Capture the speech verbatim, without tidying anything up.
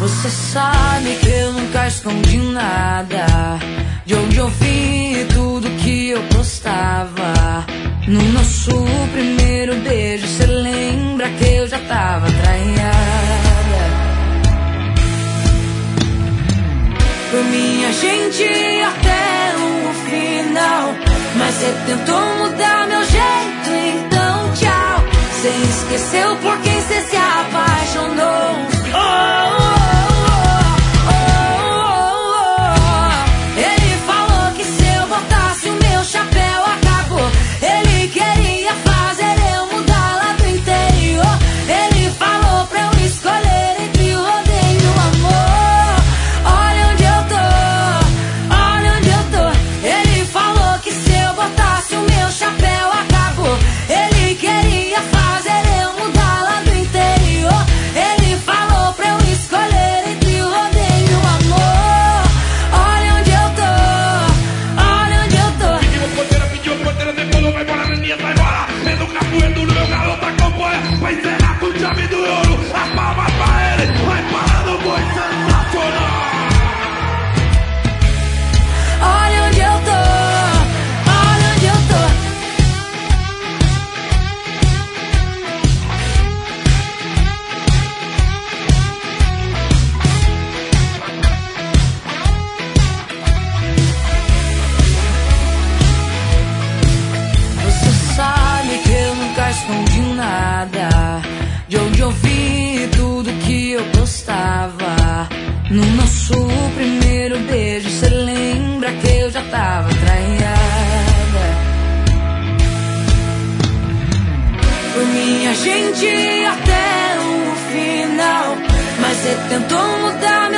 Você sabe que eu nunca escondi nada, de onde eu vi tudo que eu postava. No nosso primeiro beijo, cê lembra que eu já tava traída? Por mim a gente ia até o final, mas cê tentou mudar meu jeito, então tchau. Cê esqueceu por quem cê se apaixonou. Oh, oh, oh, oh, oh. Ele falou que se eu botasse o meu chapéu acabou. Ele queria fazer eu mudar lá do interior. Ele falou pra eu escolher entre o rodeio e o amor. Olha onde eu tô, olha onde eu tô. Ele falou que se eu botasse o meu chapéu acabou. Ele queria fazer eu mudar lá do interior. Ele falou pra eu escolher entre o rodeio e o amor. Olha onde eu tô, olha onde eu tô. Pediu porteira, pediu porteira, depois vai embora, menina, vai embora. Vendo o capoeiro no meu garoto acompanha. Vai encerrar com o chave do ouro. A palma pra ele, vai parar no boi sensacional. Olha onde eu tô, olha onde eu tô. Você sabe que eu nunca escondi nada, de onde eu vi tudo que eu postava. No nosso primeiro beijo, cê lembra que eu já tava traída? Por mim a gente ia até o final, mas cê tentou mudar